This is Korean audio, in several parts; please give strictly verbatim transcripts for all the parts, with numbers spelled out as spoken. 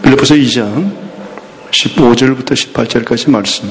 빌립보서 이 장 십오 절부터 십팔 절까지 말씀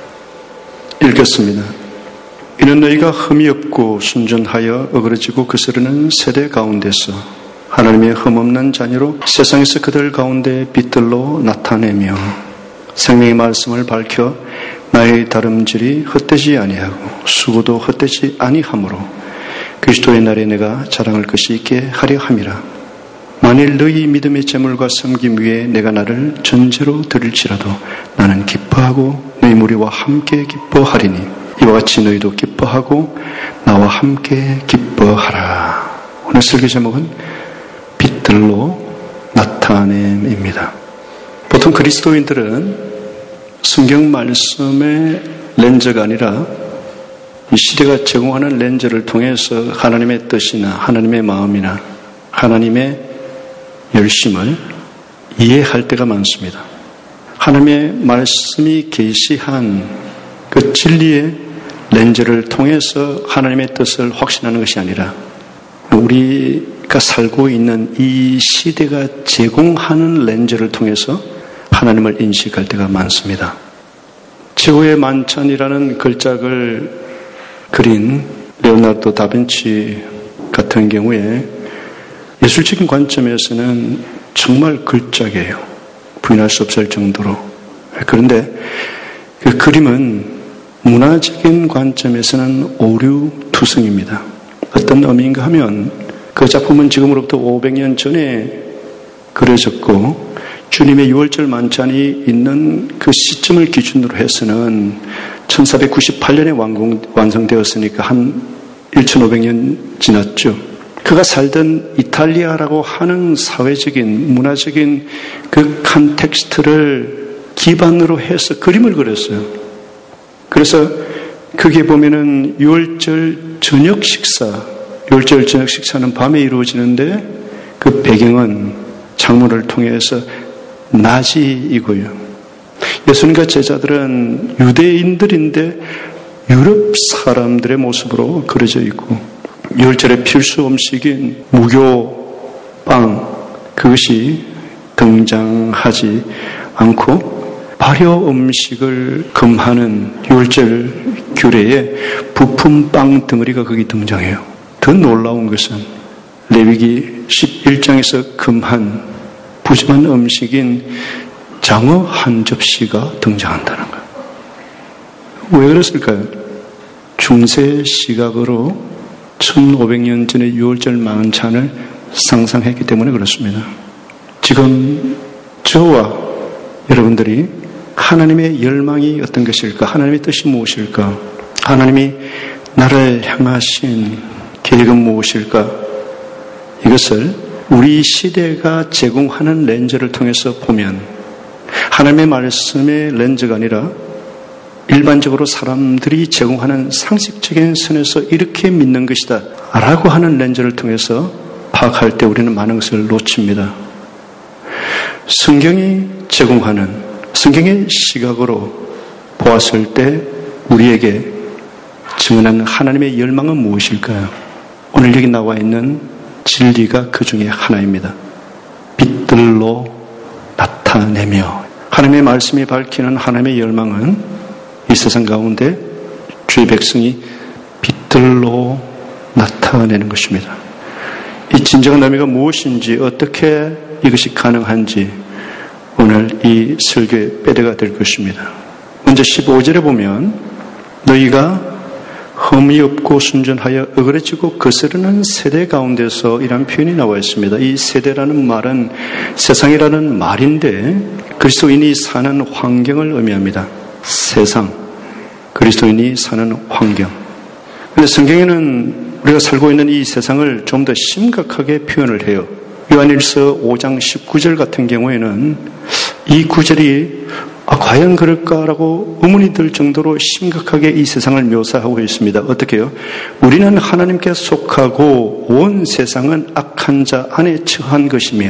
읽겠습니다. 이는 너희가 흠이 없고 순전하여 어그러지고 거스르는 세대 가운데서 하나님의 흠없는 자녀로 세상에서 그들 가운데 빛들로 나타내며 생명의 말씀을 밝혀 나의 다름질이 헛되지 아니하고 수고도 헛되지 아니하므로 그리스도의 날에 내가 자랑할 것이 있게 하려 함이라. 만일 너희 믿음의 재물과 섬김 위에 내가 나를 전제로 드릴지라도 나는 기뻐하고 너희 무리와 함께 기뻐하리니 이와 같이 너희도 기뻐하고 나와 함께 기뻐하라. 오늘 설교 제목은 빛들로 나타냄입니다. 보통 그리스도인들은 성경 말씀의 렌즈가 아니라 이 시대가 제공하는 렌즈를 통해서 하나님의 뜻이나 하나님의 마음이나 하나님의 열심을 이해할 때가 많습니다. 하나님의 말씀이 계시한 그 진리의 렌즈를 통해서 하나님의 뜻을 확신하는 것이 아니라 우리가 살고 있는 이 시대가 제공하는 렌즈를 통해서 하나님을 인식할 때가 많습니다. 최후의 만찬이라는 걸작을 그린 레오나르도 다빈치 같은 경우에 예술적인 관점에서는 정말 걸작이에요. 부인할 수 없을 정도로. 그런데 그 그림은 문화적인 관점에서는 오류투성입니다. 어떤 의미인가 하면 그 작품은 지금으로부터 오백 년 전에 그려졌고 주님의 유월절 만찬이 있는 그 시점을 기준으로 해서는 천사백구십팔 년에 완공, 완성되었으니까 한 천오백 년 지났죠. 그가 살던 이탈리아라고 하는 사회적인, 문화적인 그 컨텍스트를 기반으로 해서 그림을 그렸어요. 그래서 거기에 보면은 유월절 저녁 식사, 유월절 저녁 식사는 밤에 이루어지는데 그 배경은 창문을 통해서 낮이이고요. 예수님과 제자들은 유대인들인데 유럽 사람들의 모습으로 그려져 있고 유월절의 필수 음식인 무교빵 그것이 등장하지 않고 발효 음식을 금하는 유월절 규례에 부품빵 덩어리가 거기 등장해요. 더 놀라운 것은 레위기 십일 장에서 금한 푸짐한 음식인 장어 한 접시가 등장한다는 거예요. 왜 그랬을까요? 중세 시각으로 천오백 년 전의 유월절 만찬을 상상했기 때문에 그렇습니다. 지금 저와 여러분들이 하나님의 열망이 어떤 것일까? 하나님의 뜻이 무엇일까? 하나님이 나를 향하신 계획은 무엇일까? 이것을 우리 시대가 제공하는 렌즈를 통해서 보면 하나님의 말씀의 렌즈가 아니라 일반적으로 사람들이 제공하는 상식적인 선에서 이렇게 믿는 것이다 라고 하는 렌즈를 통해서 파악할 때 우리는 많은 것을 놓칩니다. 성경이 제공하는 성경의 시각으로 보았을 때 우리에게 증언하는 하나님의 열망은 무엇일까요? 오늘 여기 나와 있는 진리가 그 중에 하나입니다. 빛들로 나타내며 하나님의 말씀이 밝히는 하나님의 열망은 이 세상 가운데 주의 백성이 빛들로 나타내는 것입니다. 이 진정한 의미가 무엇인지 어떻게 이것이 가능한지 오늘 이 설교의 뼈대가 될 것입니다. 먼저 십오 절에 보면 너희가 흠이 없고 순전하여 어그러지고 거스르는 세대 가운데서 이란 표현이 나와 있습니다. 이 세대라는 말은 세상이라는 말인데 그리스도인이 사는 환경을 의미합니다. 세상, 그리스도인이 사는 환경. 그런데 성경에는 우리가 살고 있는 이 세상을 좀 더 심각하게 표현을 해요. 요한일서 오 장 십구 절 같은 경우에는 이 구절이 아, 과연 그럴까라고 의문이 들 정도로 심각하게 이 세상을 묘사하고 있습니다. 어떻게 해요? 우리는 하나님께 속하고 온 세상은 악한 자 안에 처한 것이며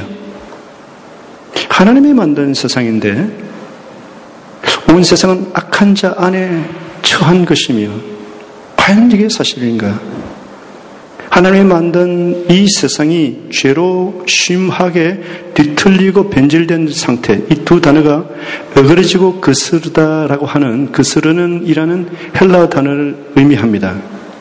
하나님이 만든 세상인데 온 세상은 악한 자 안에 처한 것이며 과연 이게 사실인가? 하나님이 만든 이 세상이 죄로 심하게 뒤틀리고 변질된 상태, 이 두 단어가 어그러지고 거스르다라고 하는, 거스르는 이라는 헬라어 단어를 의미합니다.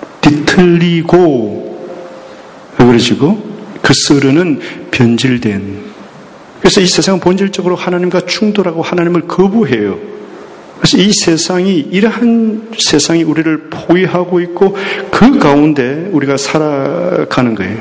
뒤틀리고 어그러지고 거스르는 변질된. 그래서 이 세상은 본질적으로 하나님과 충돌하고 하나님을 거부해요. 그래서 이 세상이, 이러한 세상이 우리를 포위하고 있고 그 가운데 우리가 살아가는 거예요.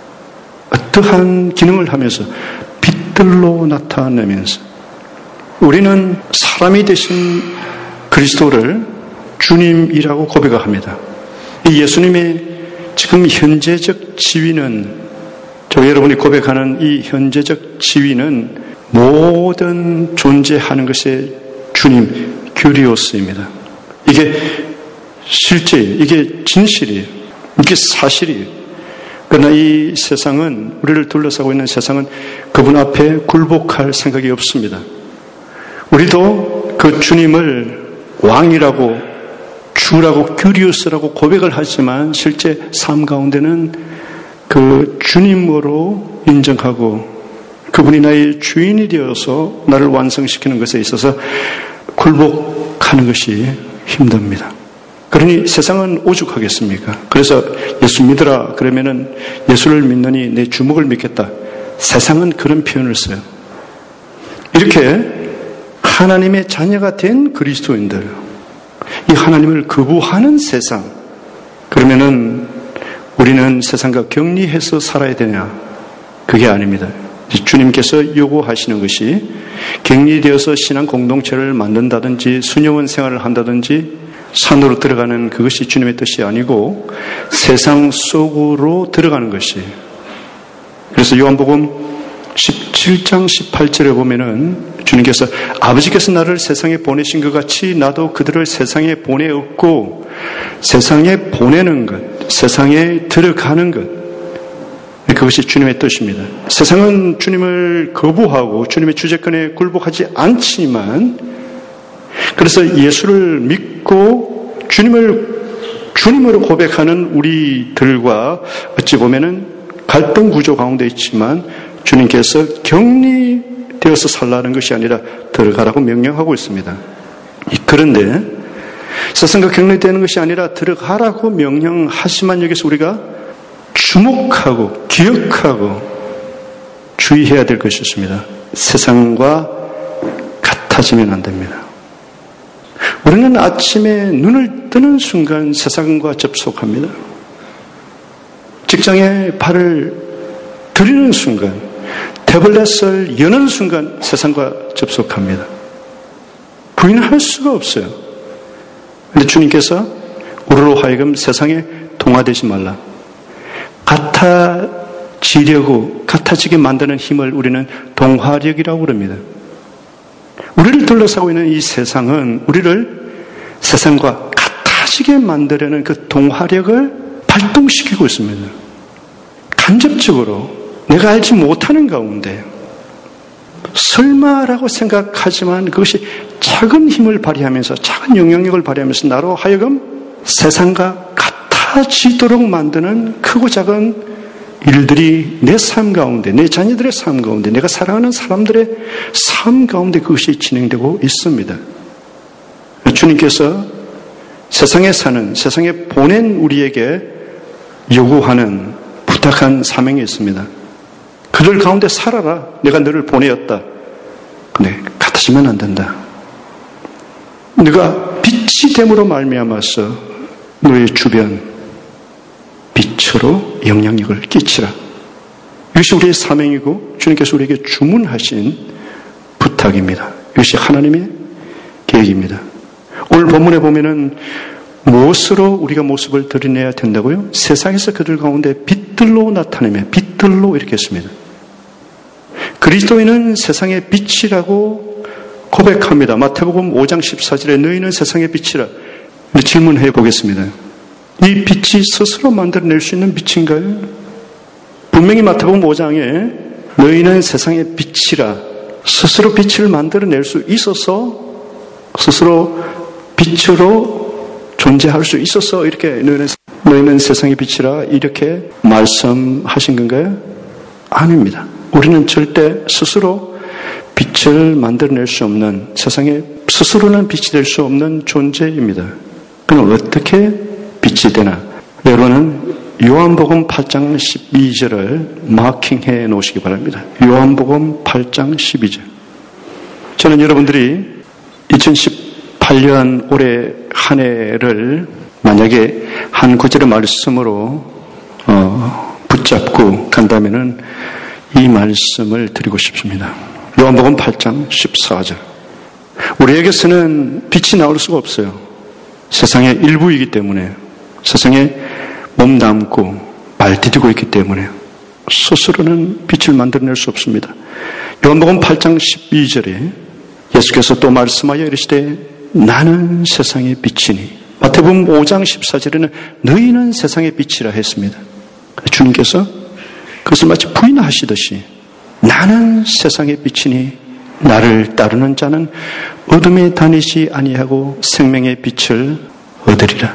어떠한 기능을 하면서 빛들로 나타내면서 우리는 사람이 되신 그리스도를 주님이라고 고백합니다. 이 예수님의 지금 현재적 지위는, 저 여러분이 고백하는 이 현재적 지위는 모든 존재하는 것의 주님, 규리오스입니다. 이게 실제, 이게 진실이에요. 이게 사실이에요. 그러나 이 세상은, 우리를 둘러싸고 있는 세상은 그분 앞에 굴복할 생각이 없습니다. 우리도 그 주님을 왕이라고, 주라고, 규리오스라고 고백을 하지만 실제 삶 가운데는 그 주님으로 인정하고 그분이 나의 주인이 되어서 나를 완성시키는 것에 있어서 굴복하는 것이 힘듭니다. 그러니 세상은 오죽하겠습니까? 그래서 예수 믿으라 그러면은 예수를 믿느니 내 주목을 믿겠다. 세상은 그런 표현을 써요. 이렇게 하나님의 자녀가 된 그리스도인들, 이 하나님을 거부하는 세상, 그러면은 우리는 세상과 격리해서 살아야 되냐? 그게 아닙니다. 주님께서 요구하시는 것이 격리되어서 신앙 공동체를 만든다든지 수녀원 생활을 한다든지 산으로 들어가는 그것이 주님의 뜻이 아니고 세상 속으로 들어가는 것이. 그래서 요한복음 십칠 장 십팔 절에 보면은 주님께서 아버지께서 나를 세상에 보내신 것 같이 나도 그들을 세상에 보내었고 세상에 보내는 것, 세상에 들어가는 것, 그것이 주님의 뜻입니다. 세상은 주님을 거부하고 주님의 주재권에 굴복하지 않지만, 그래서 예수를 믿고 주님을 주님으로 고백하는 우리들과 어찌 보면은 갈등 구조 가운데 있지만 주님께서 격리되어서 살라는 것이 아니라 들어가라고 명령하고 있습니다. 그런데 세상과 격리되는 것이 아니라 들어가라고 명령하지만 여기서 우리가 주목하고 기억하고 주의해야 될 것이 있습니다. 세상과 같아지면 안 됩니다. 우리는 아침에 눈을 뜨는 순간 세상과 접속합니다. 직장에 발을 들이는 순간, 태블릿을 여는 순간 세상과 접속합니다. 부인할 수가 없어요. 그런데 주님께서 우리로 하여금 세상에 동화되지 말라. 같아지려고, 같아지게 만드는 힘을 우리는 동화력이라고 그럽니다. 우리를 둘러싸고 있는 이 세상은 우리를 세상과 같아지게 만들려는 그 동화력을 발동시키고 있습니다. 간접적으로 내가 알지 못하는 가운데 설마라고 생각하지만 그것이 작은 힘을 발휘하면서, 작은 영향력을 발휘하면서 나로 하여금 세상과 같아지도록 만드는 크고 작은 일들이 내 삶 가운데, 내 자녀들의 삶 가운데, 내가 사랑하는 사람들의 삶 가운데 그것이 진행되고 있습니다. 주님께서 세상에 사는, 세상에 보낸 우리에게 요구하는, 부탁한 사명이 있습니다. 그들 가운데 살아라. 내가 너를 보내었다. 근데 같아지면 안 된다. 네가 빛이 됨으로 말미암아서 너의 주변 빛으로 영향력을 끼치라. 이것이 우리의 사명이고 주님께서 우리에게 주문하신 부탁입니다. 이것이 하나님의 계획입니다. 오늘 본문에 보면은 무엇으로 우리가 모습을 드러내야 된다고요? 세상에서 그들 가운데 빛들로 나타내며, 빛들로 이렇게 했습니다. 그리스도인은 세상의 빛이라고 고백합니다. 마태복음 오 장 십사 절에 너희는 세상의 빛이라. 질문해 보겠습니다. 이 빛이 스스로 만들어낼 수 있는 빛인가요? 분명히 마태복음 오 장에 너희는 세상의 빛이라, 스스로 빛을 만들어낼 수 있어서, 스스로 빛으로 존재할 수 있어서 이렇게 너희는 너희는 세상의 빛이라 이렇게 말씀하신 건가요? 아닙니다. 우리는 절대 스스로 빛을 만들어낼 수 없는, 세상에 스스로는 빛이 될 수 없는 존재입니다. 그럼 어떻게 빛이 되나? 여러분은 요한복음 팔 장 십이 절을 마킹해 놓으시기 바랍니다. 요한복음 팔 장 십이 절. 저는 여러분들이 이천십팔 년 올해 한 해를 만약에 한 구절의 말씀으로 어, 붙잡고 간다면은 이 말씀을 드리고 싶습니다. 요한복음 팔 장 십사 절. 우리에게서는 빛이 나올 수가 없어요. 세상의 일부이기 때문에, 세상에 몸담고 발디디고 있기 때문에 스스로는 빛을 만들어낼 수 없습니다. 요한복음 팔 장 십이 절에 예수께서 또 말씀하여 이르시되 나는 세상의 빛이니, 마태복음 오 장 십사 절에는 너희는 세상의 빛이라 했습니다. 주님께서 그것을 마치 부인하시듯이 나는 세상의 빛이니 나를 따르는 자는 어둠에 다니지 아니하고 생명의 빛을 얻으리라.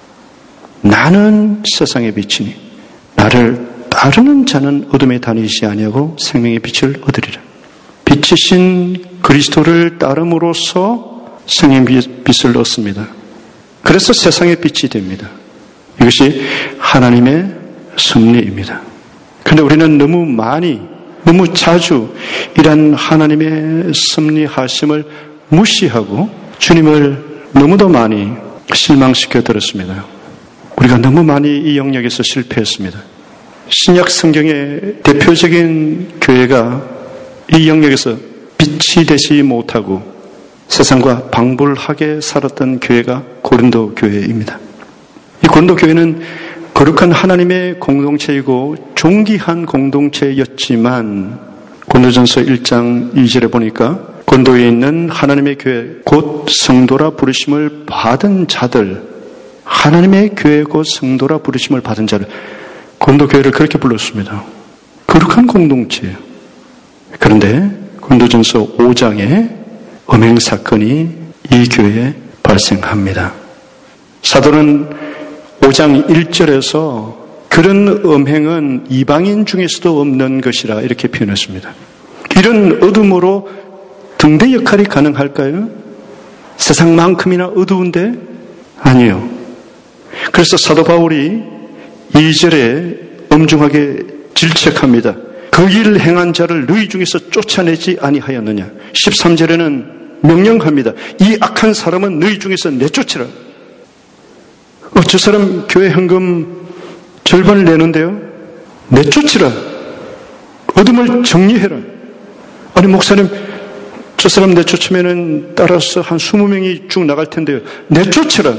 나는 세상의 빛이니 나를 따르는 자는 어둠에 다니지 아니하고 생명의 빛을 얻으리라. 빛이신 그리스도를 따름으로써 생명의 빛을 얻습니다. 그래서 세상의 빛이 됩니다. 이것이 하나님의 섭리입니다. 그런데 우리는 너무 많이, 너무 자주 이런 하나님의 섭리하심을 무시하고 주님을 너무도 많이 실망시켜 드렸습니다. 우리가 너무 많이 이 영역에서 실패했습니다. 신약 성경의 대표적인 교회가 이 영역에서 빛이 되지 못하고 세상과 방불하게 살았던 교회가 고린도 교회입니다. 이 고린도 교회는 거룩한 하나님의 공동체이고 존귀한 공동체였지만 고린도전서 일 장 이 절에 보니까 고린도에 있는 하나님의 교회 곧 성도라 부르심을 받은 자들, 하나님의 교회 곧 성도라 부르심을 받은 자들, 고린도 교회를 그렇게 불렀습니다. 거룩한 공동체예요. 그런데 고린도전서 오 장에 음행 사건이 이 교회에 발생합니다. 사도는 오 장 일 절에서 그런 음행은 이방인 중에서도 없는 것이라 이렇게 표현했습니다. 이런 어둠으로 등대 역할이 가능할까요? 세상만큼이나 어두운데? 아니요. 그래서 사도 바울이 이 절에 엄중하게 질책합니다. 그 일을 행한 자를 너희 중에서 쫓아내지 아니하였느냐. 십삼 절에는 명령합니다. 이 악한 사람은 너희 중에서 내쫓으라. 어, 저 사람 교회 현금 절반을 내는데요. 내쫓으라. 어둠을 정리해라. 아니 목사님, 저 사람 내쫓으면은 따라서 한 이십 명이 쭉 나갈 텐데요. 내쫓으라.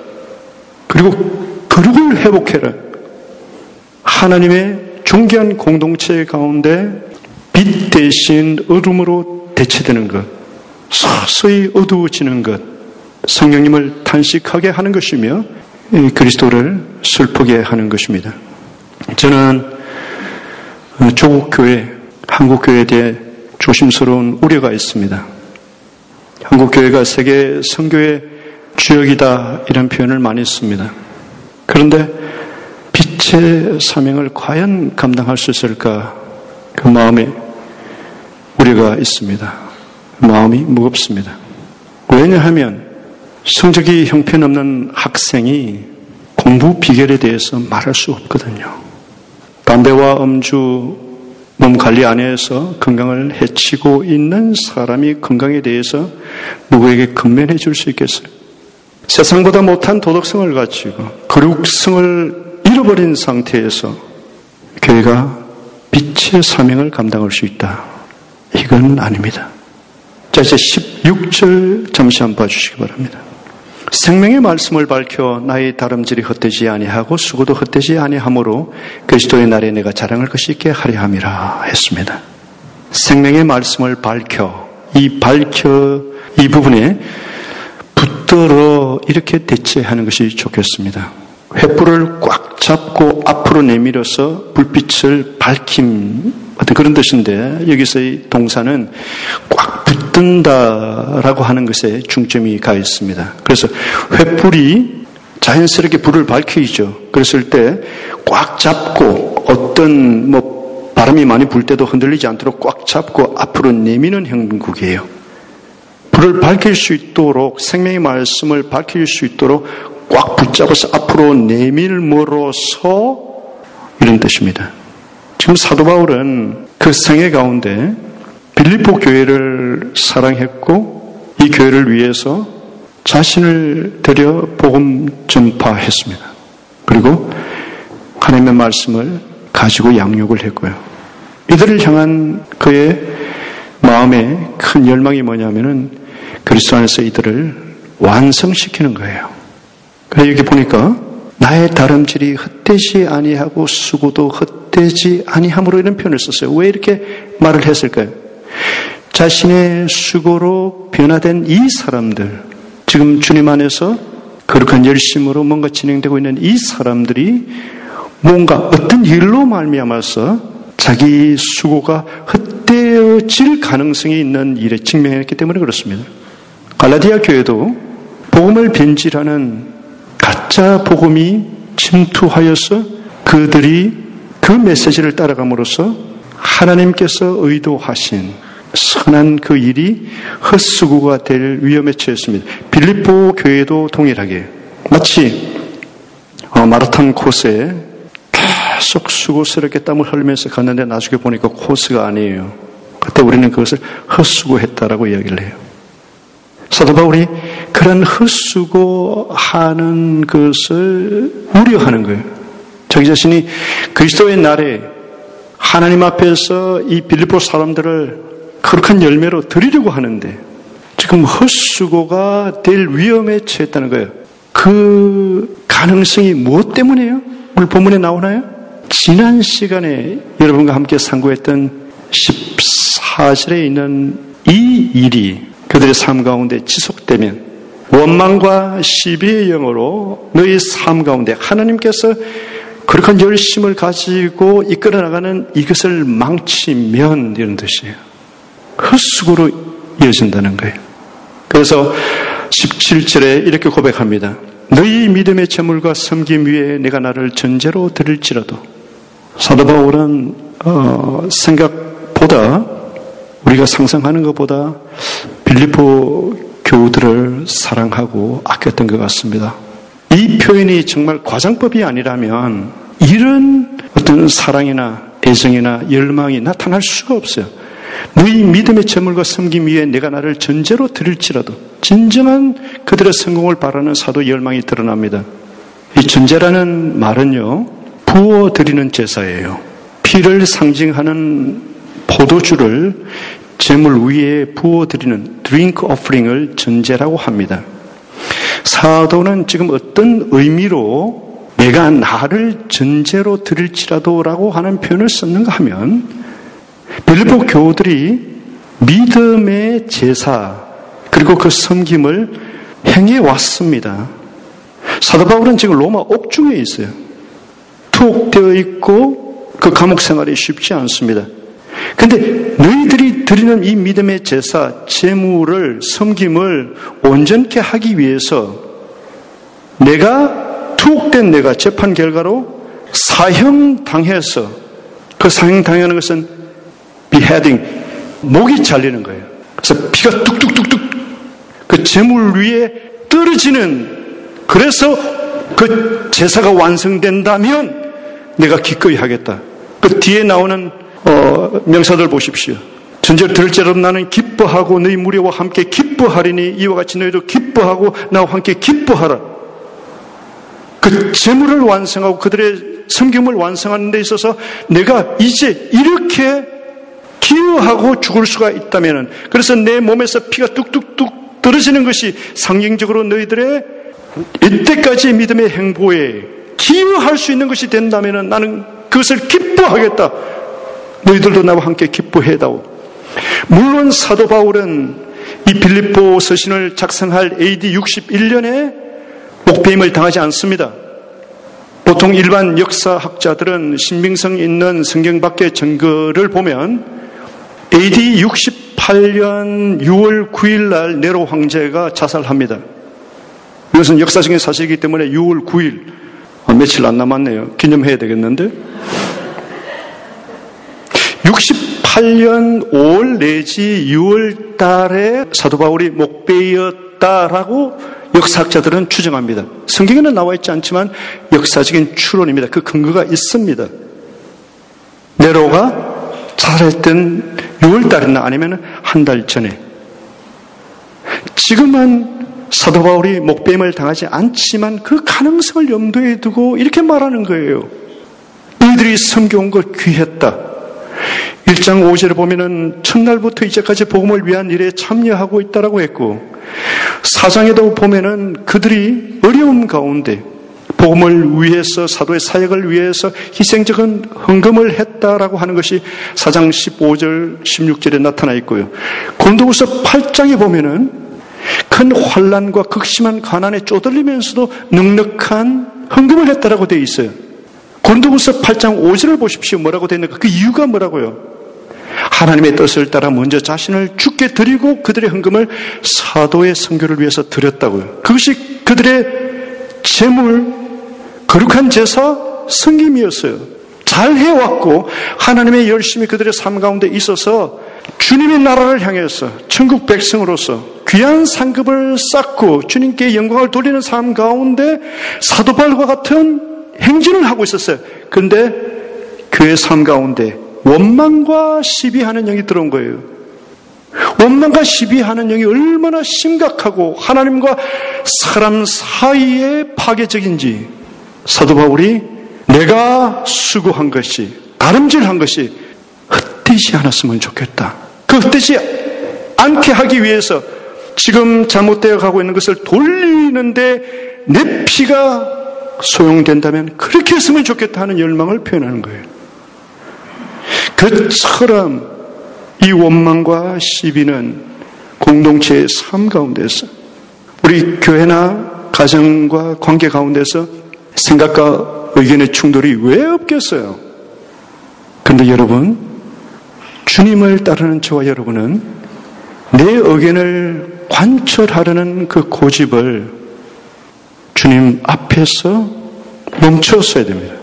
그리고 거룩을 회복해라. 하나님의 존귀한 공동체 가운데 빛 대신 어둠으로 대체되는 것, 서서히 어두워지는 것, 성령님을 탄식하게 하는 것이며 그리스도를 슬프게 하는 것입니다. 저는 조국 교회, 한국 교회에 대해 조심스러운 우려가 있습니다. 한국 교회가 세계 선교의 주역이다 이런 표현을 많이 씁니다. 그런데 빛의 사명을 과연 감당할 수 있을까? 그 마음에 우려가 있습니다. 마음이 무겁습니다. 왜냐하면 성적이 형편없는 학생이 공부 비결에 대해서 말할 수 없거든요. 담배와 음주, 몸 관리 안 해서 건강을 해치고 있는 사람이 건강에 대해서 누구에게 건면해 줄 수 있겠어요? 세상보다 못한 도덕성을 가지고 거룩성을 잃어버린 상태에서 교회가 빛의 사명을 감당할 수 있다. 이건 아닙니다. 자, 이제 십육 절 잠시 한번 봐주시기 바랍니다. 생명의 말씀을 밝혀 나의 다름질이 헛되지 아니하고 수고도 헛되지 아니하므로 그리스도의 날에 내가 자랑할 것이 있게 하려 함이라 했습니다. 생명의 말씀을 밝혀, 이 밝혀 이 부분에 붙들어 이렇게 대체하는 것이 좋겠습니다. 횃불을 꽉 잡고 앞으로 내밀어서 불빛을 밝힘 어떤 그런 뜻인데 여기서의 동사는 꽉 붙든다라고 하는 것에 중점이 가 있습니다. 그래서 횃불이 자연스럽게 불을 밝히죠. 그랬을 때 꽉 잡고 어떤 뭐 바람이 많이 불 때도 흔들리지 않도록 꽉 잡고 앞으로 내미는 형국이에요. 불을 밝힐 수 있도록 생명의 말씀을 밝힐 수 있도록 꽉 붙잡아서 앞으로 내밀므로써 이런 뜻입니다. 지금 사도 바울은 그 생애 가운데 빌립보 교회를 사랑했고 이 교회를 위해서 자신을 들여 복음 전파했습니다. 그리고 하나님의 말씀을 가지고 양육을 했고요. 이들을 향한 그의 마음의 큰 열망이 뭐냐면은 그리스도 안에서 이들을 완성시키는 거예요. 그래서 여기 보니까 나의 다름질이 헛되지 아니하고 수고도 헛되지 아니함으로 이런 표현을 썼어요. 왜 이렇게 말을 했을까요? 자신의 수고로 변화된 이 사람들, 지금 주님 안에서 거룩한 열심으로 뭔가 진행되고 있는 이 사람들이 뭔가 어떤 일로 말미암아서 자기 수고가 헛되어질 가능성이 있는 일에 직면했기 때문에 그렇습니다. 갈라디아 교회도 복음을 변질하는 가짜 복음이 침투하여서 그들이 그 메시지를 따라감으로써 하나님께서 의도하신 선한 그 일이 헛수고가 될 위험에 처했습니다. 빌립보 교회도 동일하게 마치 마라톤 코스에 계속 수고스럽게 땀을 흘리면서 갔는데 나중에 보니까 코스가 아니에요. 그때 우리는 그것을 헛수고했다라고 이야기를 해요. 사도 바울이 그런 헛수고하는 것을 우려하는 거예요. 자기 자신이 그리스도의 날에 하나님 앞에서 이 빌립보 사람들을 거룩한 열매로 드리려고 하는데 지금 헛수고가 될 위험에 처했다는 거예요. 그 가능성이 무엇 때문이에요? 오늘 본문에 나오나요? 지난 시간에 여러분과 함께 상고했던 십사 절에 있는 이 일이 그들의 삶 가운데 지속되면 원망과 시비의 영으로 너희 삶 가운데 하나님께서 거룩한 열심을 가지고 이끌어 나가는 이것을 망치면 이런 뜻이에요. 헛수고로 이어진다는 거예요. 그래서 십칠 절에 이렇게 고백합니다. 너희 믿음의 재물과 섬김 위에 내가 나를 전제로 드릴지라도. 사도 바울은 어, 생각보다 우리가 상상하는 것보다 빌립보 교우들을 사랑하고 아꼈던 것 같습니다. 이 표현이 정말 과장법이 아니라면 이런 어떤 사랑이나 애정이나 열망이 나타날 수가 없어요. 너희 믿음의 재물과 섬김 위에 내가 나를 전제로 드릴지라도 진정한 그들의 성공을 바라는 사도 열망이 드러납니다. 이 전제라는 말은요, 부어드리는 제사예요. 피를 상징하는 포도주를 제물 위에 부어드리는 드링크 오퍼링을 전제라고 합니다. 사도는 지금 어떤 의미로 내가 나를 전제로 드릴지라도라고 하는 표현을 썼는가 하면 빌립보 교우들이 믿음의 제사 그리고 그 섬김을 행해 왔습니다. 사도 바울은 지금 로마 옥중에 있어요. 투옥되어 있고 그 감옥 생활이 쉽지 않습니다. 근데 너희들이 드리는 이 믿음의 제사, 제물을, 섬김을 온전케 하기 위해서 내가 투옥된 내가 재판 결과로 사형당해서 그 사형당하는 것은 beheading, 목이 잘리는 거예요. 그래서 피가 뚝뚝뚝뚝 그 제물 위에 떨어지는, 그래서 그 제사가 완성된다면 내가 기꺼이 하겠다. 그 뒤에 나오는 어, 명사들 보십시오. 전제를 들을지라도 나는 기뻐하고 너희 무리와 함께 기뻐하리니 이와 같이 너희도 기뻐하고 나와 함께 기뻐하라. 그 제물을 완성하고 그들의 섬김을 완성하는 데 있어서 내가 이제 이렇게 기여하고 죽을 수가 있다면, 그래서 내 몸에서 피가 뚝뚝뚝 떨어지는 것이 상징적으로 너희들의 이때까지의 믿음의 행보에 기여할 수 있는 것이 된다면 나는 그것을 기뻐하겠다. 너희들도 나와 함께 기뻐해다오. 물론 사도 바울은 이 빌립보 서신을 작성할 에이디 육십일 년에 옥배임을 당하지 않습니다. 보통 일반 역사학자들은 신빙성 있는 성경 밖의 증거를 보면 에이디 육십팔 년 유월 구일 날 네로 황제가 자살합니다. 이것은 역사적인 사실이기 때문에 유월 구일, 아, 며칠 안 남았네요. 기념해야 되겠는데. 육십팔 년 오월 내지 유월 달에 사도 바울이 목배였다라고 역사학자들은 추정합니다. 성경에는 나와 있지 않지만 역사적인 추론입니다. 그 근거가 있습니다. 네로가 자살했던 유월 달이나 아니면 한 달 전에. 지금은 사도 바울이 목배임을 당하지 않지만 그 가능성을 염두에 두고 이렇게 말하는 거예요. 너희들이 섬겨온 것 귀했다. 일 장 오 절에 보면은 첫날부터 이제까지 복음을 위한 일에 참여하고 있다라고 했고, 사 장에도 보면은 그들이 어려움 가운데 복음을 위해서, 사도의 사역을 위해서 희생적인 헌금을 했다라고 하는 것이 사 장 십오 절, 십육 절에 나타나 있고요. 고린도후서 팔 장에 보면은 큰 환난과 극심한 가난에 쪼들리면서도 넉넉한 헌금을 했다라고 되어 있어요. 고린도후서 팔 장 오 절을 보십시오. 뭐라고 되어 있는가? 그 이유가 뭐라고요? 하나님의 뜻을 따라 먼저 자신을 주께 드리고 그들의 헌금을 사도의 선교를 위해서 드렸다고요. 그것이 그들의 재물, 거룩한 제사, 섬김이었어요. 잘 해왔고 하나님의 열심이 그들의 삶 가운데 있어서 주님의 나라를 향해서 천국 백성으로서 귀한 상급을 쌓고 주님께 영광을 돌리는 삶 가운데 사도 바울과 같은 행진을 하고 있었어요. 그런데 그의 삶 가운데 원망과 시비하는 영이 들어온 거예요. 원망과 시비하는 영이 얼마나 심각하고 하나님과 사람 사이에 파괴적인지 사도 바울이 내가 수고한 것이, 다름질한 것이 헛되지 않았으면 좋겠다. 그 헛되지 않게 하기 위해서 지금 잘못되어 가고 있는 것을 돌리는데 내 피가 소용된다면 그렇게 했으면 좋겠다 하는 열망을 표현하는 거예요. 그처럼 이 원망과 시비는 공동체의 삶 가운데서, 우리 교회나 가정과 관계 가운데서 생각과 의견의 충돌이 왜 없겠어요? 그런데 여러분, 주님을 따르는 저와 여러분은 내 의견을 관철하려는 그 고집을 주님 앞에서 멈췄어야 됩니다.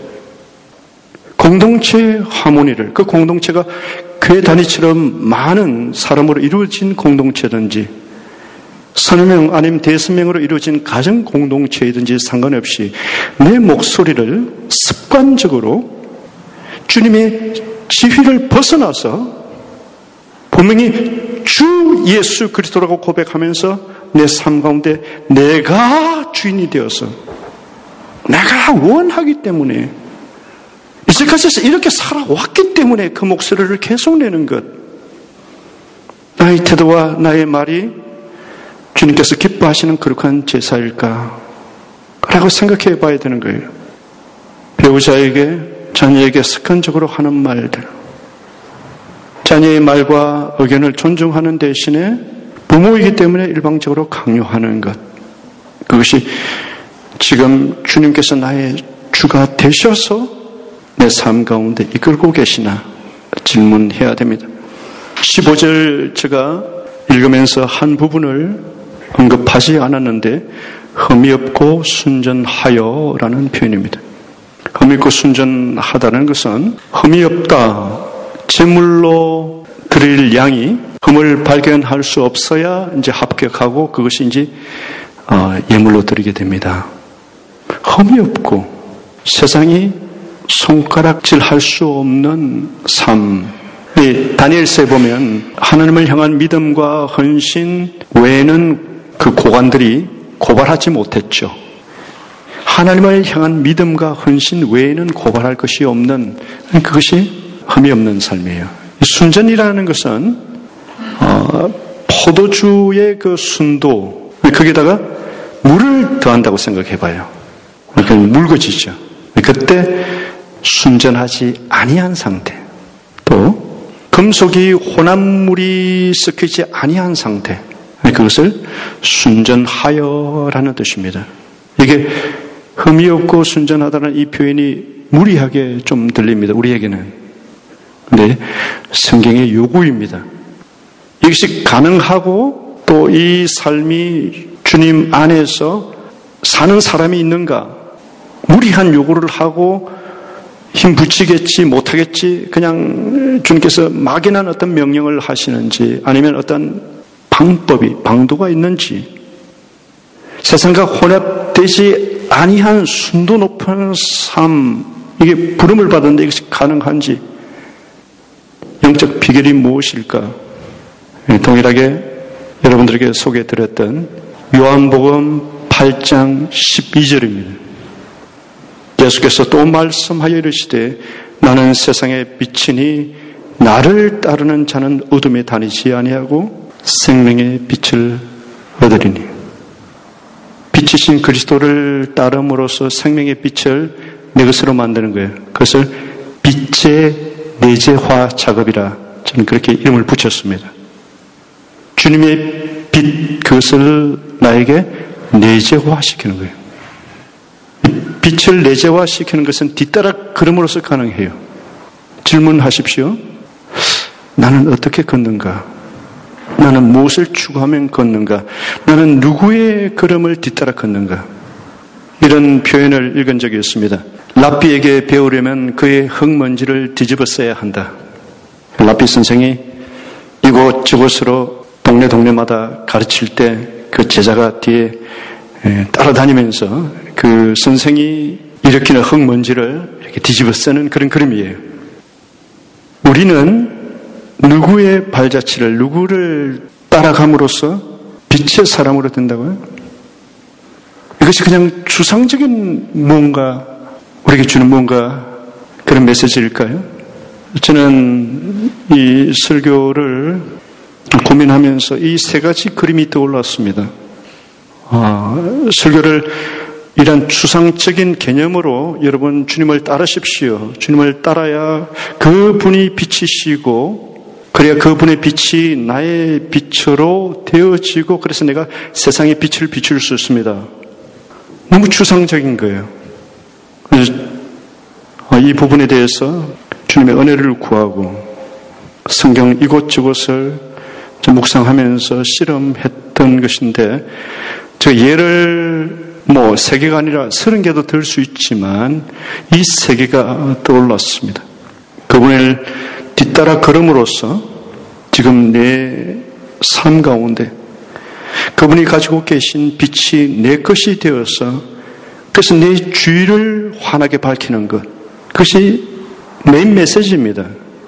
공동체의 하모니를, 그 공동체가 교회 단위처럼 많은 사람으로 이루어진 공동체든지 서너 명 아니면 대여섯 명으로 이루어진 가정 공동체이든지 상관없이 내 목소리를 습관적으로 주님의 지휘를 벗어나서 분명히 주 예수 그리스도라고 고백하면서 내 삶 가운데 내가 주인이 되어서 내가 원하기 때문에 이제까지 이렇게 살아왔기 때문에 그 목소리를 계속 내는 것, 나의 태도와 나의 말이 주님께서 기뻐하시는 거룩한 제사일까? 라고 생각해 봐야 되는 거예요. 배우자에게, 자녀에게 습관적으로 하는 말들, 자녀의 말과 의견을 존중하는 대신에 부모이기 때문에 일방적으로 강요하는 것, 그것이 지금 주님께서 나의 주가 되셔서 내 삶 가운데 이끌고 계시나 질문해야 됩니다. 십오 절 제가 읽으면서 한 부분을 언급하지 않았는데 흠이 없고 순전하여 라는 표현입니다. 흠이 없고 순전하다는 것은 흠이 없다, 제물로 드릴 양이 흠을 발견할 수 없어야 이제 합격하고 그것이 이제 예물로 드리게 됩니다. 흠이 없고 세상이 손가락질 할 수 없는 삶. 이 다니엘서에 보면 하나님을 향한 믿음과 헌신 외에는 그 고관들이 고발하지 못했죠. 하나님을 향한 믿음과 헌신 외에는 고발할 것이 없는, 그것이 흠이 없는 삶이에요. 순전이라는 것은 어, 포도주의 그 순도, 거기다가 물을 더한다고 생각해봐요. 그러니까 묽어지죠. 그때 순전하지 아니한 상태, 또 금속이 혼합물이 섞이지 아니한 상태, 그것을 순전하여라는 뜻입니다. 이게 흠이 없고 순전하다는 이 표현이 무리하게 좀 들립니다, 우리에게는. 근데 성경의 요구입니다. 이것이 가능하고 또 이 삶이 주님 안에서 사는 사람이 있는가? 무리한 요구를 하고 힘 붙이겠지 못하겠지 그냥 주님께서 막연한 어떤 명령을 하시는지 아니면 어떤 방법이 방도가 있는지 세상과 혼합되지 아니한 순도 높은 삶 이게 부름을 받았는데 이것이 가능한지 영적 비결이 무엇일까? 동일하게 여러분들에게 소개해드렸던 요한복음 팔 장 십이 절입니다. 예수께서 또 말씀하여 이르시되 나는 세상의 빛이니 나를 따르는 자는 어둠에 다니지 아니하고 생명의 빛을 얻으리니 빛이신 그리스도를 따름으로써 생명의 빛을 내 것으로 만드는 거예요. 그것을 빛의 내재화 작업이라 저는 그렇게 이름을 붙였습니다. 주님의 빛 그것을 나에게 내재화시키는 거예요. 빛을 내재화시키는 것은 뒤따라 걸음으로써 가능해요. 질문하십시오. 나는 어떻게 걷는가? 나는 무엇을 추구하면 걷는가? 나는 누구의 걸음을 뒤따라 걷는가? 이런 표현을 읽은 적이 있습니다. 랍비에게 배우려면 그의 흙먼지를 뒤집어 써야 한다. 랍비 선생이 이곳 저곳으로 동네 동네마다 가르칠 때 그 제자가 뒤에 따라다니면서 그 선생이 일으키는 흙먼지를 이렇게 뒤집어 쓰는 그런 그림이에요. 우리는 누구의 발자취를 누구를 따라감으로써 빛의 사람으로 된다고요? 이것이 그냥 추상적인 뭔가 우리에게 주는 뭔가 그런 메시지일까요? 저는 이 설교를 고민하면서 이 세 가지 그림이 떠올랐습니다. 아, 설교를 이런 추상적인 개념으로 여러분 주님을 따르십시오. 주님을 따라야 그분이 빛이시고 그래야 그분의 빛이 나의 빛으로 되어지고 그래서 내가 세상의 빛을 비출 수 있습니다. 너무 추상적인 거예요. 그래서 이 부분에 대해서 주님의 은혜를 구하고 성경 이곳저곳을 묵상하면서 실험했던 것인데 저 예를 뭐 세 개가 아니라 서른 개도 들 수 있지만 이 세 개가 떠올랐습니다. 그분을 뒤따라 걸음으로써 지금 내 삶 가운데 그분이 가지고 계신 빛이 내 것이 되어서 그래서 내 주위를 환하게 밝히는 것 그것이 메인 메시지입니다.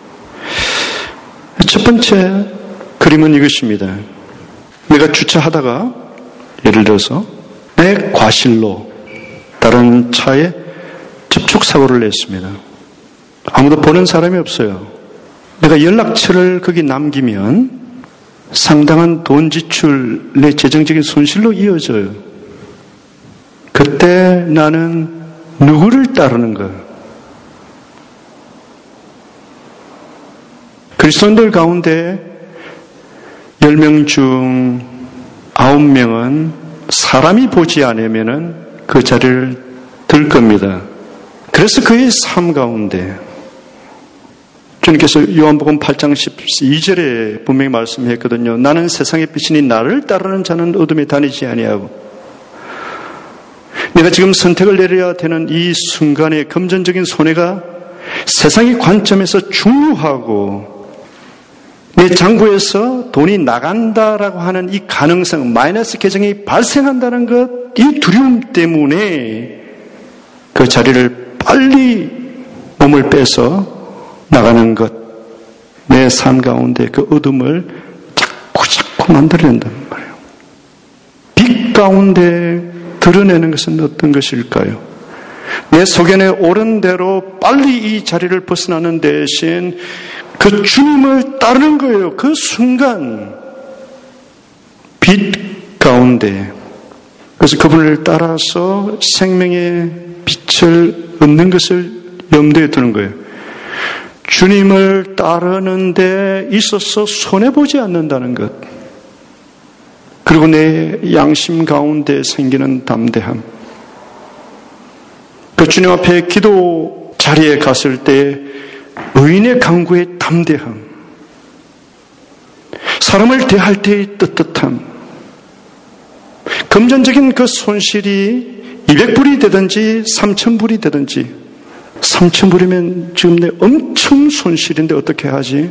첫 번째 그림은 이것입니다. 내가 주차하다가 예를 들어서 내 과실로 다른 차에 접촉사고를 냈습니다. 아무도 보는 사람이 없어요. 내가 연락처를 거기 남기면 상당한 돈 지출, 내 재정적인 손실로 이어져요. 그때 나는 누구를 따르는가? 그리스도인들 가운데 열 명 중 아홉 명은 사람이 보지 않으면 그 자리를 들 겁니다. 그래서 그의 삶 가운데 주님께서 요한복음 팔 장 십이 절에 분명히 말씀했거든요. 나는 세상의 빛이니 나를 따르는 자는 어둠에 다니지 아니하고 내가 지금 선택을 내려야 되는 이 순간의 금전적인 손해가 세상의 관점에서 중요하고 내 장부에서 돈이 나간다라고 하는 이 가능성, 마이너스 계정이 발생한다는 것, 이 두려움 때문에 그 자리를 빨리 몸을 빼서 나가는 것, 내 삶 가운데 그 어둠을 자꾸 자꾸 만들어낸단 말이에요. 빛 가운데 드러내는 것은 어떤 것일까요? 내 소견에 옳은 대로 빨리 이 자리를 벗어나는 대신 그 주님을 따르는 거예요. 그 순간 빛 가운데 그래서 그분을 따라서 생명의 빛을 얻는 것을 염두에 두는 거예요. 주님을 따르는 데 있어서 손해보지 않는다는 것 그리고 내 양심 가운데 생기는 담대함 그 주님 앞에 기도 자리에 갔을 때 의인의 강구의 담대함 사람을 대할 때의 떳떳함 금전적인 그 손실이 이백 불이 되든지 삼천 불이 되든지, 삼천 불이면 지금 내 엄청 손실인데 어떻게 하지?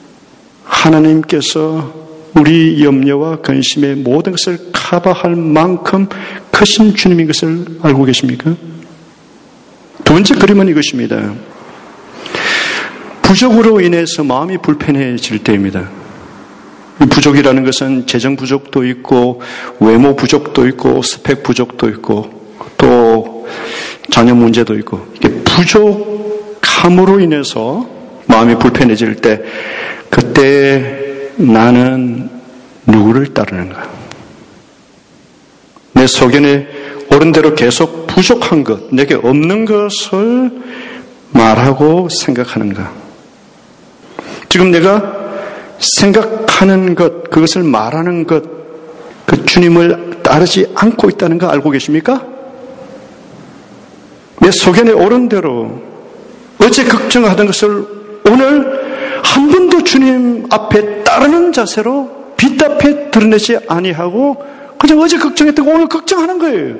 하나님께서 우리 염려와 근심의 모든 것을 커버할 만큼 크신 주님인 것을 알고 계십니까? 두 번째 그림은 이것입니다. 부족으로 인해서 마음이 불편해질 때입니다. 부족이라는 것은 재정 부족도 있고 외모 부족도 있고 스펙 부족도 있고 또 자녀 문제도 있고, 이게 부족함으로 인해서 마음이 불편해질 때, 그때 나는 누구를 따르는가? 내 소견에 옳은 대로 계속 부족한 것, 내게 없는 것을 말하고 생각하는가? 지금 내가 생각하는 것, 그것을 말하는 것, 그 주님을 따르지 않고 있다는 거 알고 계십니까? 내 소견에 옳은 대로 어제 걱정하던 것을 오늘 한 번도 주님 앞에 따르는 자세로 빛 앞에 드러내지 아니하고 그냥 어제 걱정했던 거 오늘 걱정하는 거예요.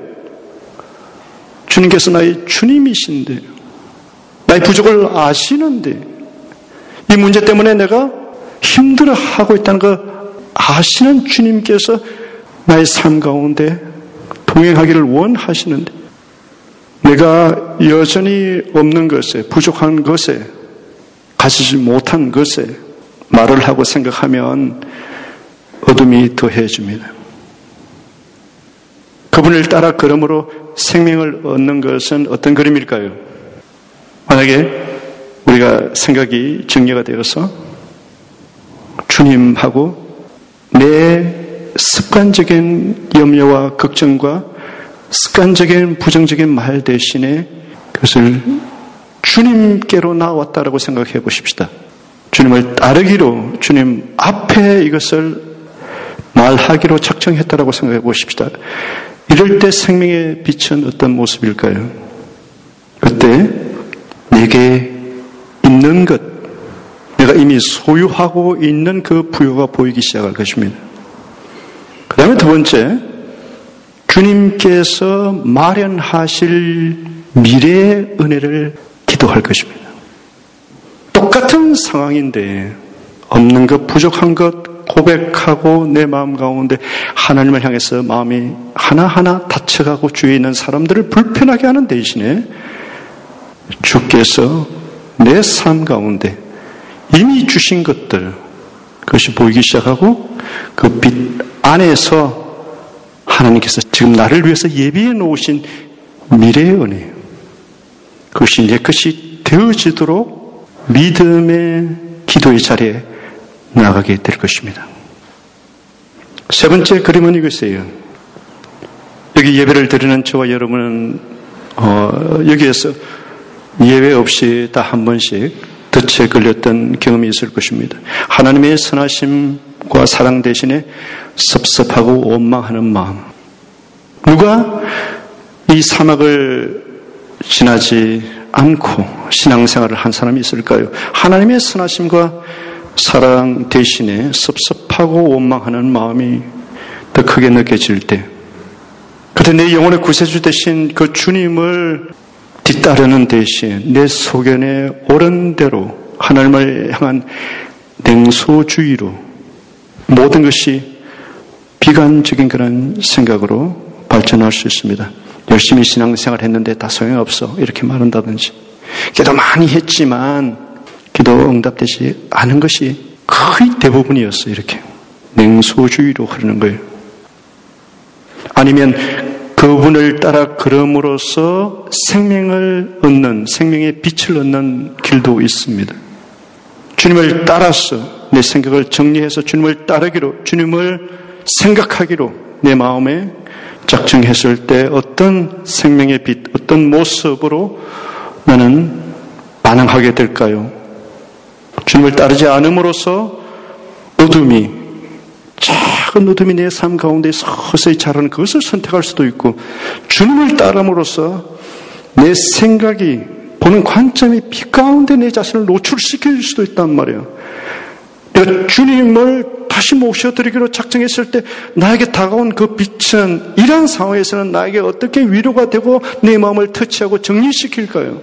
주님께서 나의 주님이신데, 나의 부족을 아시는데, 이 문제 때문에 내가 힘들어하고 있다는 거 아시는 주님께서 나의 삶 가운데 동행하기를 원하시는데, 내가 여전히 없는 것에, 부족한 것에, 가지지 못한 것에 말을 하고 생각하면 어둠이 더해집니다. 그분을 따라 걸음으로 생명을 얻는 것은 어떤 그림일까요? 만약에 우리가 생각이 정리가 되어서 주님하고 내 습관적인 염려와 걱정과 습관적인 부정적인 말 대신에 그것을 주님께로 나왔다라고 생각해 보십시다. 주님을 따르기로, 주님 앞에 이것을 말하기로 작정했다라고 생각해 보십시다. 이럴 때 생명의 빛은 어떤 모습일까요? 그때 내게 있는 것, 내가 이미 소유하고 있는 그 부여가 보이기 시작할 것입니다. 그 다음에 두 번째, 주님께서 마련하실 미래의 은혜를 기도할 것입니다. 똑같은 상황인데 없는 것, 부족한 것 고백하고 내 마음 가운데 하나님을 향해서 마음이 하나하나 다쳐가고 주위에 있는 사람들을 불편하게 하는 대신에 주께서 내 삶 가운데 이미 주신 것들, 그것이 보이기 시작하고 그 빛 안에서 하나님께서 지금 나를 위해서 예비해 놓으신 미래의 은혜, 그것이 내 것이 되어지도록 믿음의 기도의 자리에 나가게 될 것입니다. 세 번째 그림은 이것이에요. 여기 예배를 드리는 저와 여러분은 어, 여기에서 예외 없이 다 한 번씩 덫에 걸렸던 경험이 있을 것입니다. 하나님의 선하심과 사랑 대신에 섭섭하고 원망하는 마음. 누가 이 사막을 지나지 않고 신앙생활을 한 사람이 있을까요? 하나님의 선하심과 사랑 대신에 섭섭하고 원망하는 마음이 더 크게 느껴질 때, 그때 내 영혼의 구세주 되신 그 주님을 뒤따르는 대신 내 소견에 옳은 대로 하나님을 향한 냉소주의로 모든 것이 비관적인 그런 생각으로 발전할 수 있습니다. 열심히 신앙생활 했는데 다 소용없어 이렇게 말한다든지, 기도 많이 했지만 기도 응답되지 않은 것이 거의 대부분이었어요. 이렇게 냉소주의로 흐르는 거예요. 아니면 그분을 따라 걸음으로써 생명을 얻는, 생명의 빛을 얻는 길도 있습니다. 주님을 따라서 내 생각을 정리해서 주님을 따르기로, 주님을 생각하기로 내 마음에 작정했을 때 어떤 생명의 빛, 어떤 모습으로 나는 반응하게 될까요? 주님을 따르지 않음으로써 어둠이, 작은 어둠이 내 삶 가운데 서서히 자라는 그것을 선택할 수도 있고, 주님을 따름으로써 내 생각이, 보는 관점이 빛 가운데 내 자신을 노출시킬 수도 있단 말이에요. 내가 주님을 다시 모셔드리기로 작정했을 때 나에게 다가온 그 빛은 이러한 상황에서는 나에게 어떻게 위로가 되고 내 마음을 터치하고 정리시킬까요?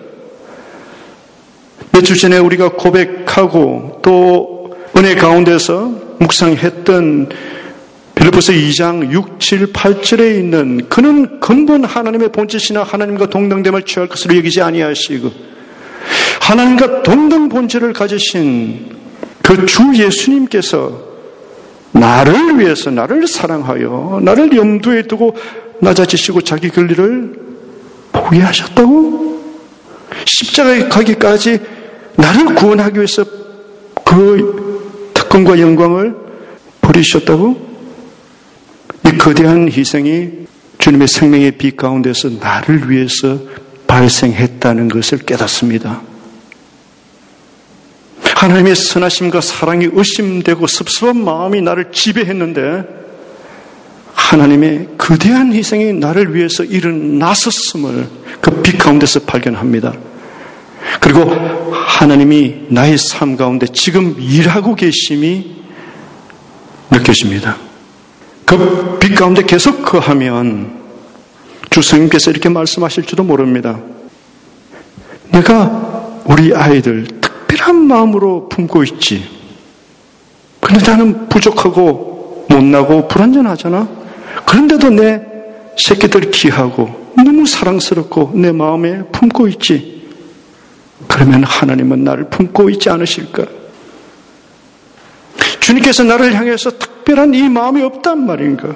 몇 주 전에 우리가 고백하고 또 은혜 가운데서 묵상했던 빌립보서 이 장 육, 칠, 팔 절에 있는 그는 근본 하나님의 본질이나 하나님과 동등됨을 취할 것으로 여기지 아니하시고 하나님과 동등 본질을 가지신 그 주 예수님께서 나를 위해서 나를 사랑하여 나를 염두에 두고 낮아지시고 자기 권리를 포기하셨다고? 십자가에 가기까지 나를 구원하기 위해서 그 특권과 영광을 버리셨다고? 이 거대한 희생이 주님의 생명의 빛 가운데서 나를 위해서 발생했다는 것을 깨닫습니다. 하나님의 선하심과 사랑이 의심되고 섭섭한 마음이 나를 지배했는데 하나님의 거대한 희생이 나를 위해서 일어났었음을 그 빛 가운데서 발견합니다. 그리고 하나님이 나의 삶 가운데 지금 일하고 계심이 느껴집니다. 그 빛 가운데 계속 거하면 주 성령께서 이렇게 말씀하실지도 모릅니다. 내가 우리 아이들 특별한 마음으로 품고 있지. 그런데 나는 부족하고 못나고 불완전하잖아. 그런데도 내 새끼들 귀하고 너무 사랑스럽고 내 마음에 품고 있지. 그러면 하나님은 나를 품고 있지 않으실까? 주님께서 나를 향해서 특별한 이 마음이 없단 말인가?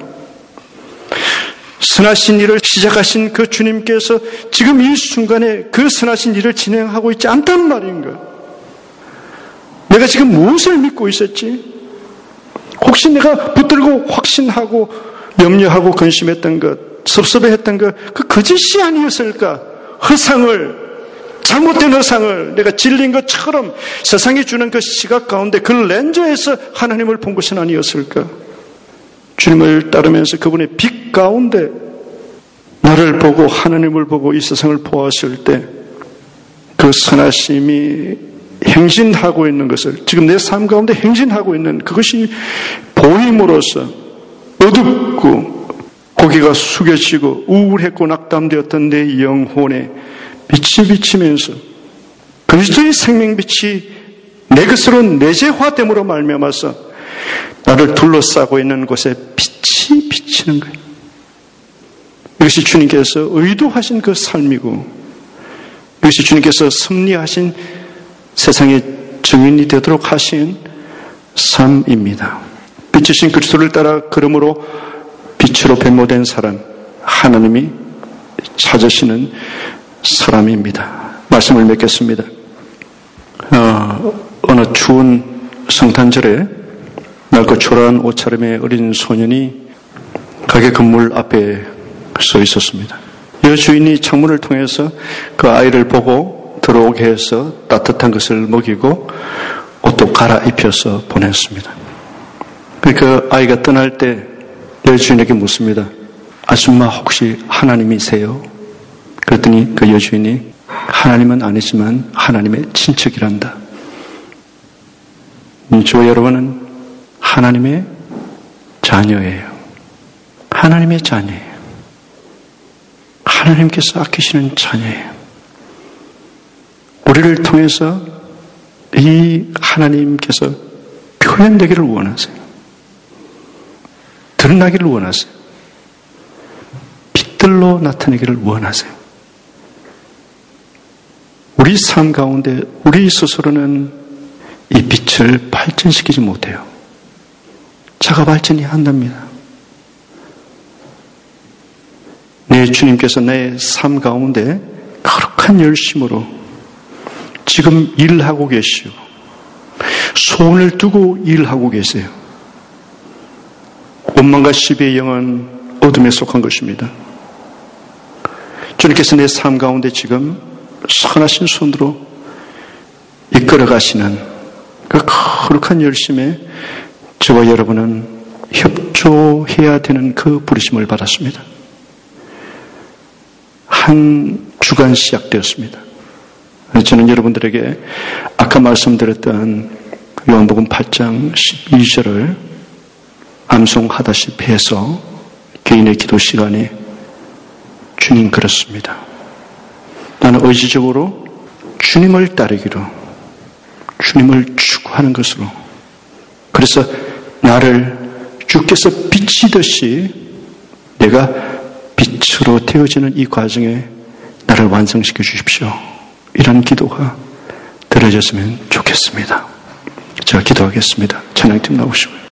선하신 일을 시작하신 그 주님께서 지금 이 순간에 그 선하신 일을 진행하고 있지 않단 말인가? 내가 지금 무엇을 믿고 있었지? 혹시 내가 붙들고 확신하고 염려하고 근심했던 것, 섭섭해했던 것, 그 거짓이 아니었을까? 허상을, 잘못된 허상을 내가 질린 것처럼 세상이 주는 그 시각 가운데 그 렌즈에서 하나님을 본 것은 아니었을까? 주님을 따르면서 그분의 빛 가운데 나를 보고 하나님을 보고 이 세상을 보았을 때 그 선하심이 행진하고 있는 것을, 지금 내 삶 가운데 행진하고 있는 그것이 보임으로써 어둡고 고개가 숙여지고 우울했고 낙담되었던 내 영혼에 빛이 비치면서 그리스도의 생명빛이 내 것으로 내재화됨으로 말미암아서 나를 둘러싸고 있는 곳에 빛이 비치는 거예요. 이것이 주님께서 의도하신 그 삶이고 이것이 주님께서 섭리하신 세상의 증인이 되도록 하신 삶입니다. 빛이신 그리스도를 따라 걸음으로 빛으로 변모된 사람, 하나님이 찾으시는 사람입니다. 말씀을 맺겠습니다. 어, 어느 추운 성탄절에 낡고 초라한 옷차림의 어린 소년이 가게 건물 앞에 서 있었습니다. 여주인이 창문을 통해서 그 아이를 보고 들어오게 해서 따뜻한 것을 먹이고 옷도 갈아입혀서 보냈습니다. 그 아이가 떠날 때 여주인에게 묻습니다. 아줌마 혹시 하나님이세요? 그랬더니 그 여주인이 하나님은 아니지만 하나님의 친척이란다. 저와 여러분은 하나님의 자녀예요. 하나님의 자녀예요. 하나님께서 아끼시는 자녀예요. 우리를 통해서 이 하나님께서 표현되기를 원하세요. 드러나기를 원하세요. 빛들로 나타내기를 원하세요. 우리 삶 가운데 우리 스스로는 이 빛을 발전시키지 못해요. 자가 발전이 한답니다. 내 주님께서 내 삶 가운데 거룩한 열심으로 지금 일하고 계시고 소원을 두고 일하고 계세요. 원망과 시비의 영은 어둠에 속한 것입니다. 주님께서 내 삶 가운데 지금 선하신 손으로 이끌어 가시는 그 거룩한 열심에 저와 여러분은 협조해야 되는 그 부르심을 받았습니다. 한 주간 시작되었습니다. 저는 여러분들에게 아까 말씀드렸던 요한복음 팔 장 십이 절을 암송하다시피 해서 개인의 기도 시간에 주님 그렇습니다. 나는 의지적으로 주님을 따르기로, 주님을 추구하는 것으로, 그래서 나를 주께서 비치듯이 내가 빛으로 되어지는 이 과정에 나를 완성시켜 주십시오. 이런 기도가 들어졌으면 좋겠습니다. 제가 기도하겠습니다. 찬양팀 나오시고요.